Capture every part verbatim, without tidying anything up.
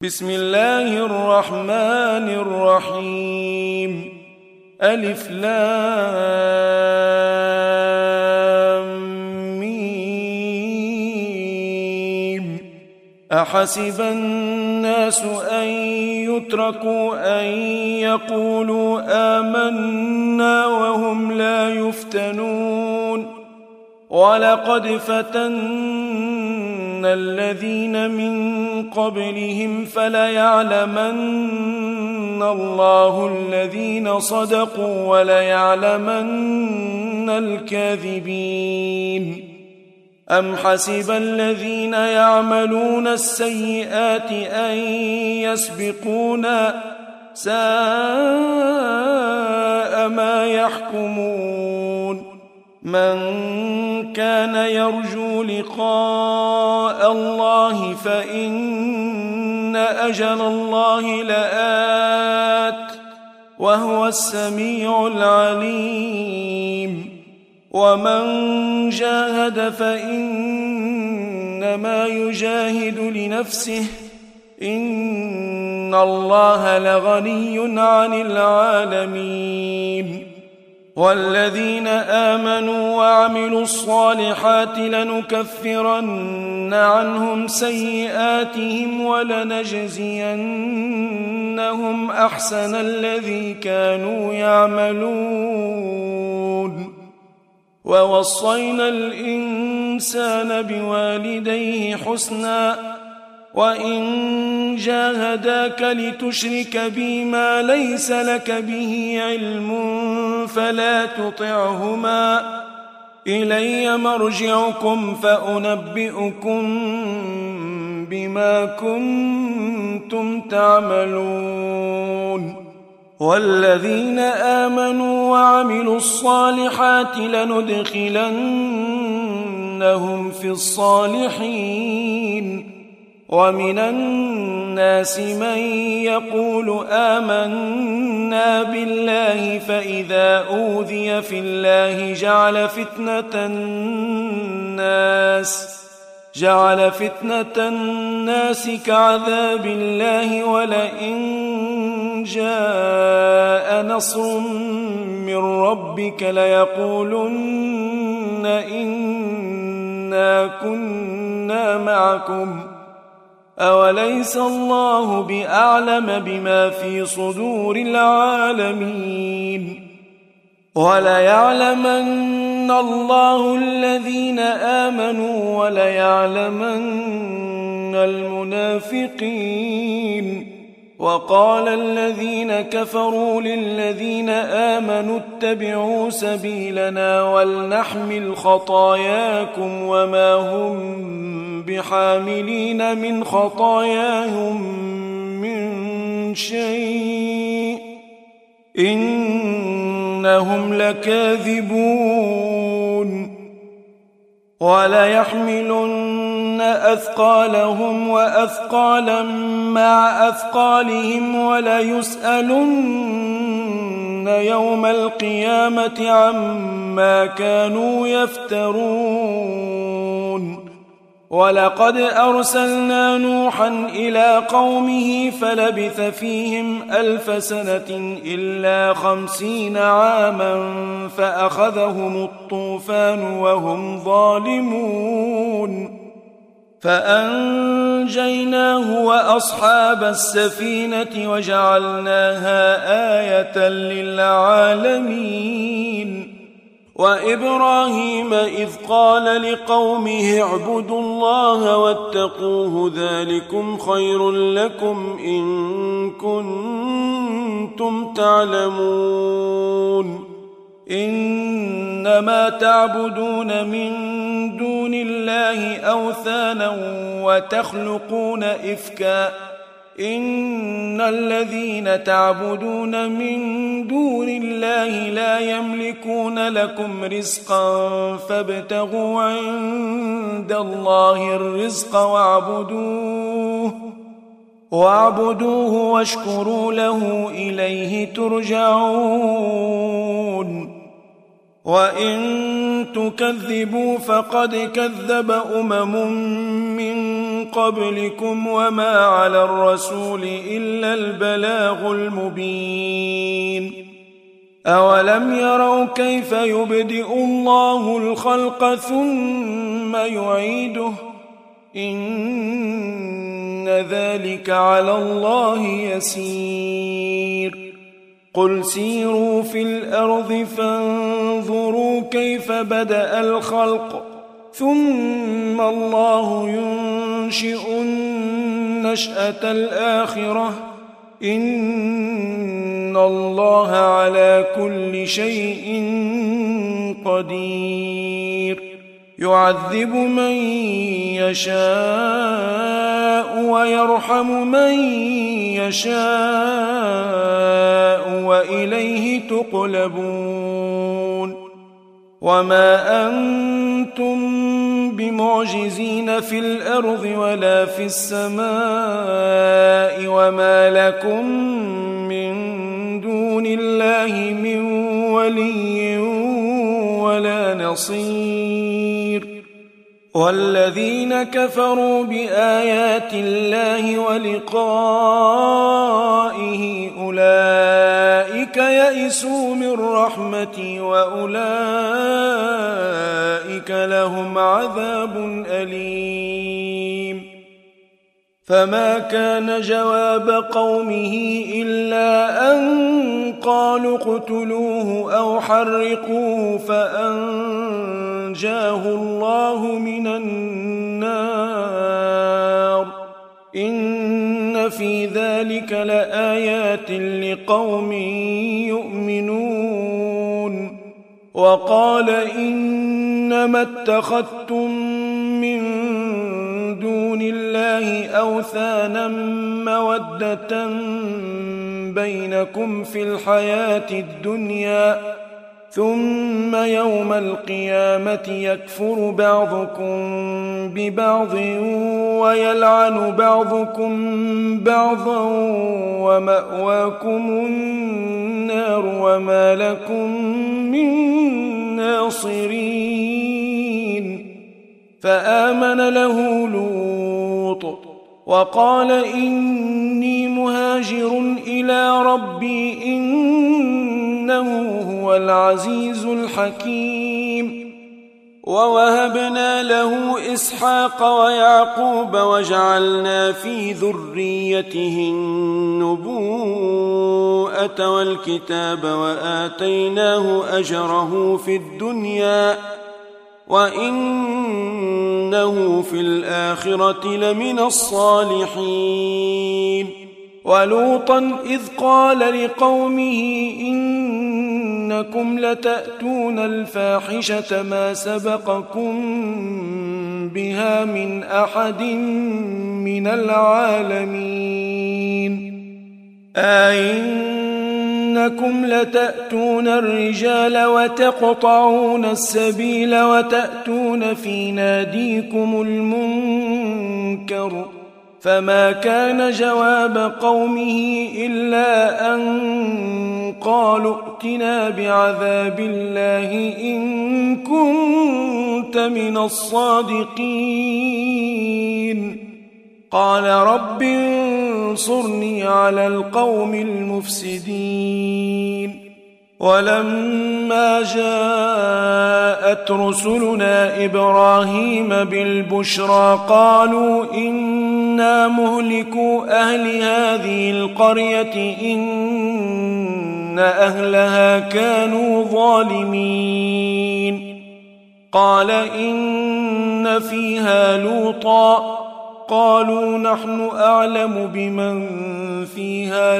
بسم الله الرحمن الرحيم ألف لام ميم أحسب الناس أن يتركوا أن يقولوا آمنا وهم لا يفتنون ولقد فتنا الذين من قبلهم فليعلمن الله الذين صدقوا وليعلمن الكاذبين أم حسب الذين يعملون السيئات أن يسبقونا ساء ما يحكمون من كان يرجو لقاء الله فإن أجل الله لآت وهو السميع العليم ومن جاهد فإنما يجاهد لنفسه إن الله لغني عن العالمين والذين آمنوا وعملوا الصالحات لنكفرن عنهم سيئاتهم ولنجزينهم أحسن الذي كانوا يعملون ووصينا الإنسان بوالديه حسنا وإن جاهداك لتشرك بي ما ليس لك به علم فلا تطعهما إلي مرجعكم فأنبئكم بما كنتم تعملون والذين آمنوا وعملوا الصالحات لندخلنهم في الصالحين ومن الناس من يقول آمنا بالله فإذا أوذي في الله جعل فتنة الناس جعل فتنة الناس كعذاب الله ولئن جاء نصر من ربك ليقولن إنا كنا معكم أوليس الله بأعلم بما في صدور العالمين وليعلمن الله الذين آمنوا وليعلمن المنافقين وقال الذين كفروا للذين آمنوا اتبعوا سبيلنا ولنحمل خطاياكم وما هم بحاملين من خطاياهم من شيء إنهم لكاذبون وليحملن أثقالهم وأثقالا مع أثقالهم وليسألن يوم القيامة عما كانوا يفترون ولقد أرسلنا نوحا إلى قومه فلبث فيهم ألف سنة إلا خمسين عاما فأخذهم الطوفان وهم ظالمون فأنجيناه وأصحاب السفينة وجعلناها آية للعالمين وإبراهيم إذ قال لقومه اعبدوا الله واتقوه ذلكم خير لكم إن كنتم تعلمون إنما تعبدون من دون الله أوثانا وتخلقون إفكا إن الذين تعبدون من دون الله لا يملكون لكم رزقا فابتغوا عند الله الرزق واعبدوه واعبدوه واشكروا له إليه ترجعون وإن تكذبوا فقد كذب أمم من قبلكم وما على الرسول إلا البلاغ المبين أولم يروا كيف يبدئ الله الخلق ثم يعيده إن ذلك على الله يسير قل سيروا في الأرض فانظروا كيف بدأ الخلق ثم الله ينشئ النشأة الآخرة إن الله على كل شيء قدير يعذب من يشاء ويرحم من يشاء وإليه تقلبون وما أنتم بمعجزين في الأرض ولا في السماء وما لكم من دون الله من ولي ولا نصير والذين كفروا بآيات الله ولقائه أولئك يئسوا من رحمتي وأولئك لهم عذاب أليم فما كان جواب قومه إلا أن قالوا اقتلوه أو حرقوه فأنجاه الله من النار إن في ذلك لآيات لقوم يؤمنون وقال إنما اتخذتم من دون الله أوثانا مودة بينكم في الحياة الدنيا ثم يوم القيامة يكفر بعضكم ببعض ويلعن بعضكم بعضا ومأواكم النار وما لكم من ناصرين فآمن له لوط وقال إني مهاجر إلى ربي إنه هو العزيز الحكيم ووهبنا له إسحاق ويعقوب وجعلنا في ذريته النبوءة والكتاب وآتيناه أجره في الدنيا وإنه في الآخرة لمن الصالحين ولوطا إذ قال لقومه إنكم لتأتون الفاحشة ما سبقكم بها من أحد من العالمين أئنكم لتأتون الرجال وتقطعون السبيل وتأتون في ناديكم المنكر فما كان جواب قومه إلا أن قالوا ائتنا بعذاب الله إن كنت من الصادقين قال رب انصرني على القوم المفسدين ولما جاءت رسلنا إبراهيم بالبشرى قالوا إنا مهلكو أهل هذه القرية إن أهلها كانوا ظالمين قال إن فيها لوطا قالوا نحن أعلم بمن فيها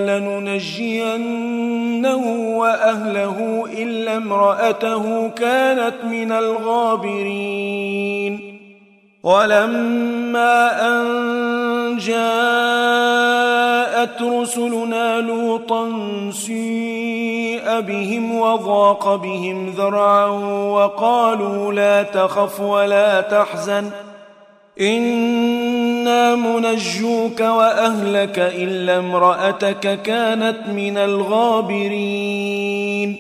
لننجينه وأهله إلا امرأته كانت من الغابرين ولما أن جاءت رسلنا لوطا سيء بهم وضاق بهم ذرعا وقالوا لا تخف ولا تحزن إنا منجوك وأهلك إلا امرأتك كانت من الغابرين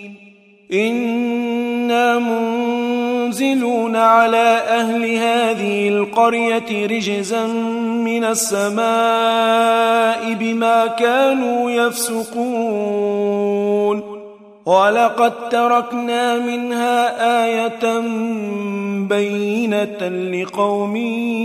إنا منزلون على أهل هذه القرية رجزا من السماء بما كانوا يفسقون ولقد تركنا منها آية بينة لقوم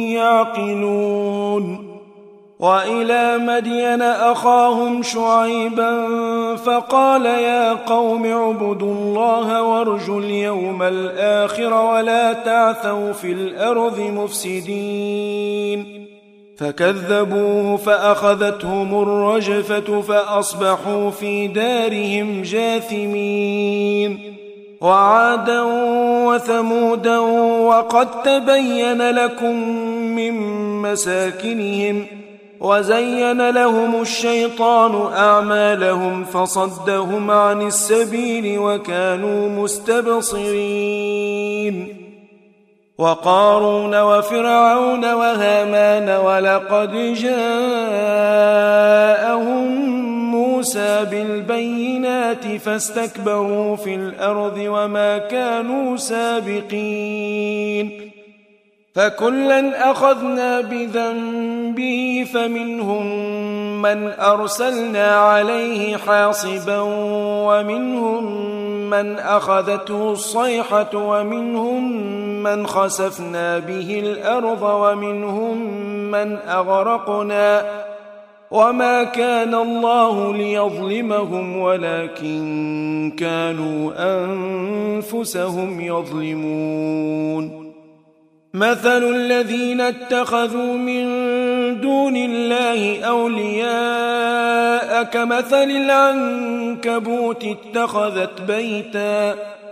يعقلون وإلى مدين أخاهم شعيبا فقال يا قوم اعبدوا الله وارجوا اليوم الآخر ولا تعثوا في الأرض مفسدين فكذبوه فأخذتهم الرجفة فأصبحوا في دارهم جاثمين وعادا وثمودا وقد تبين لكم من مساكنهم وزين لهم الشيطان أعمالهم فصدهم عن السبيل وكانوا مستبصرين وقارون وفرعون وهامان ولقد جاءهم موسى بالبينات فاستكبروا في الأرض وما كانوا سابقين فكلا أخذنا بذنبه فمنهم من أرسلنا عليه حاصبا ومنهم من أخذته الصيحة ومنهم من خسفنا به الأرض ومنهم من أغرقنا وما كان الله ليظلمهم ولكن كانوا أنفسهم يظلمون مثل الذين اتخذوا من دون الله أولياء كمثل العنكبوت اتخذت بيتا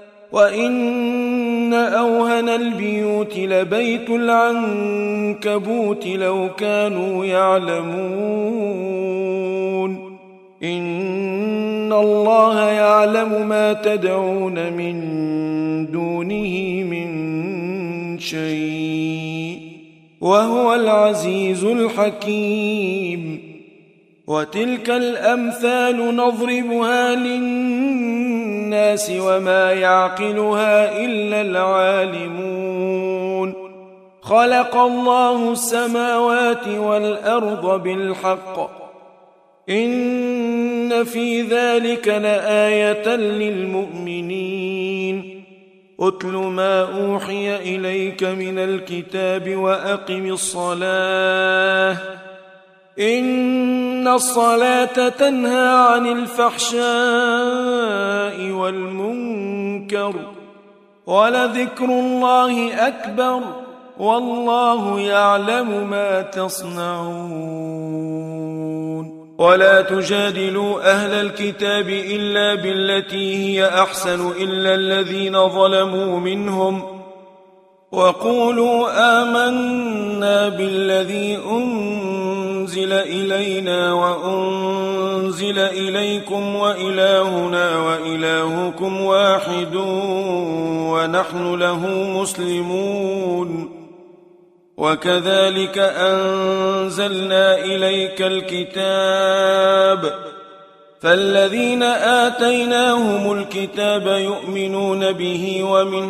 وإن أوهن البيوت لبيت العنكبوت لو كانوا يعلمون إن الله يعلم ما تدعون من دونه من شيء وهو العزيز الحكيم وتلك الأمثال نضربها للناس وما يعقلها إلا العالمون خلق الله السماوات والأرض بالحق إن في ذلك لآية للمؤمنين أتل ما أوحي إليك من الكتاب وأقم الصلاة إن الصلاة تنهى عن الفحشاء والمنكر ولذكر الله أكبر والله يعلم ما تصنعون ولا تجادلوا أهل الكتاب إلا بالتي هي أحسن إلا الذين ظلموا منهم وقولوا آمنا بالذي أنزل إلينا وأنزل إليكم وإلهنا وإلهكم واحد ونحن له مسلمون وكذلك أنزلنا إليك الكتاب فالذين آتيناهم الكتاب يؤمنون به ومن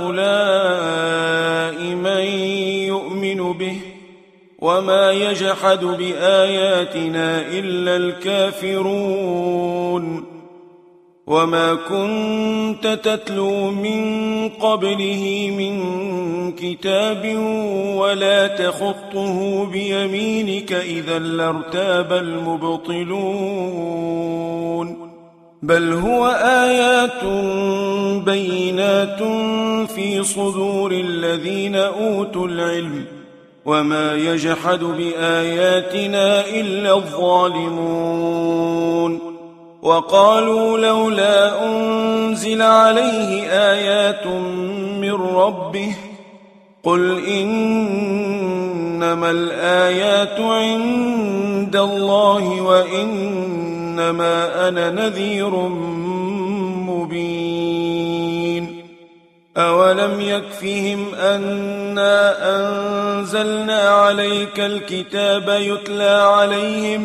هؤلاء من يؤمن به وما يجحد بآياتنا إلا الكافرون وما كنت تتلو من قبله من كتاب ولا تخطه بيمينك إذا لارتاب المبطلون بل هو آيات بينات في صدور الذين أوتوا العلم وما يجحد بآياتنا إلا الظالمون وقالوا لولا أنزل عليه آيات من ربه قل إنما الآيات عند الله وإنما أنا نذير مبين أولم يكفهم أنا أنزلنا عليك الكتاب يتلى عليهم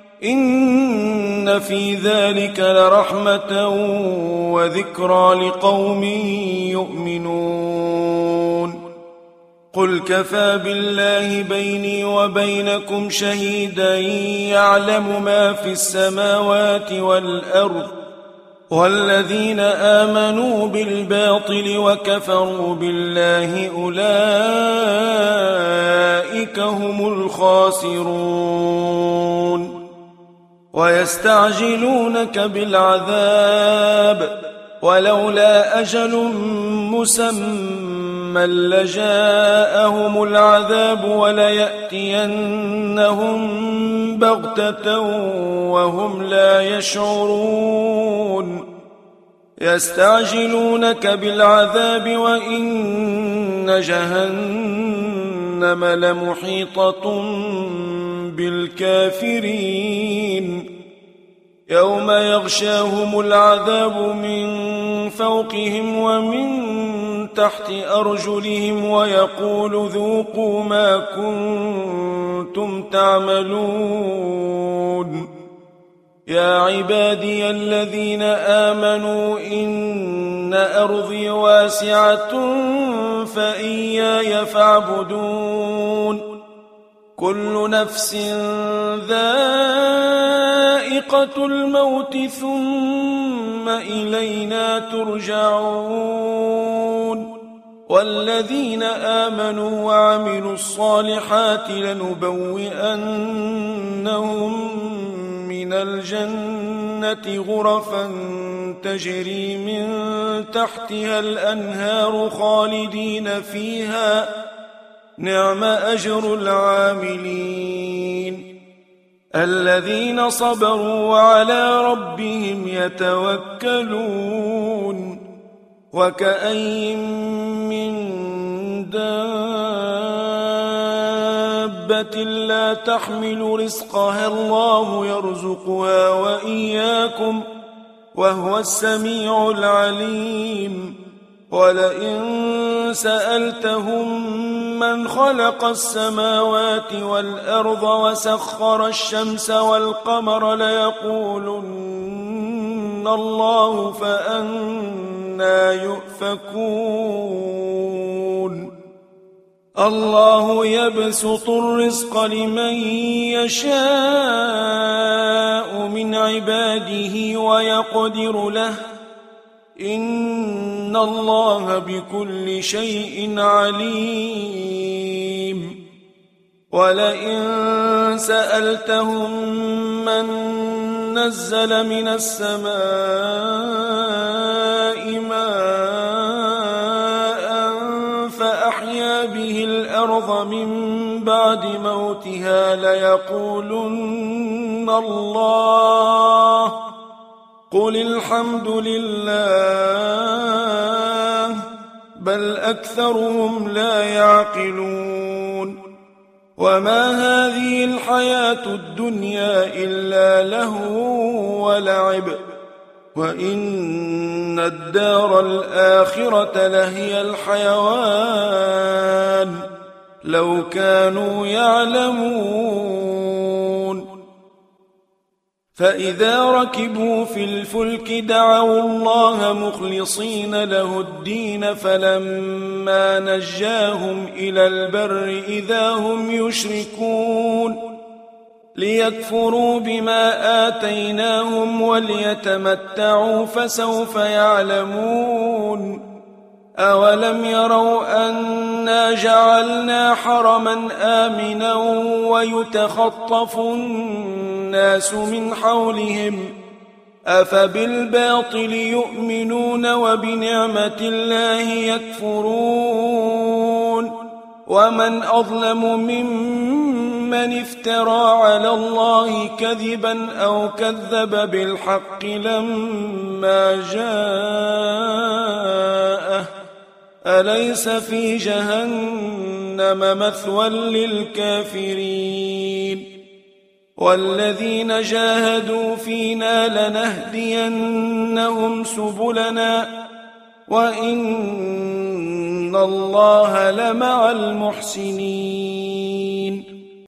إن في ذلك لرحمة وذكرى لقوم يؤمنون قل كفى بالله بيني وبينكم شهيدا يعلم ما في السماوات والأرض والذين آمنوا بالباطل وكفروا بالله أولئك هم الخاسرون ويستعجلونك بالعذاب ولولا أجل مسمى لجاءهم العذاب وليأتينهم بغتة وهم لا يشعرون يستعجلونك بالعذاب وإن جهنم لمحيطة بالكافرين يوم يغشاهم العذاب من فوقهم ومن تحت أرجلهم ويقول ذوقوا ما كنتم تعملون يا عبادي الذين آمنوا إن أرضي واسعة فإياي فاعبدون كل نفس ذائقة الموت ثم إلينا ترجعون والذين آمنوا وعملوا الصالحات لنبوئنهم من الجنة غرفا تجري من تحتها الأنهار خالدين فيها نعم أجر العاملين الذين صبروا وعلى ربهم يتوكلون وكأين من دابة لا تحمل رزقها الله يرزقها وإياكم وهو السميع العليم ولئن سألتهم من خلق السماوات والأرض وسخر الشمس والقمر ليقولن الله فأنى يؤفكون الله يبسط الرزق لمن يشاء من عباده ويقدر له إن الله بكل شيء عليم ولئن سألتهم من نزل من السماء ماء فأحيا به الأرض من بعد موتها ليقولن الله قل الحمد لله بل أكثرهم لا يعقلون وما هذه الحياة الدنيا إلا لهو ولعب وإن الدار الآخرة لهي الحيوان لو كانوا يعلمون فإذا ركبوا في الفلك دعوا الله مخلصين له الدين فلما نجاهم إلى البر إذا هم يشركون ليكفروا بما آتيناهم وليتمتعوا فسوف يعلمون أولم يروا أنا جعلنا حرما آمنا ويتخطف الناس من حولهم أفبالباطل يؤمنون وبنعمة الله يكفرون ومن أظلم ممن افترى على الله كذبا أو كذب بالحق لما جاءه أليس في جهنم مثوى للكافرين والذين جاهدوا فينا لنهدينهم سبلنا وإن الله لمع المحسنين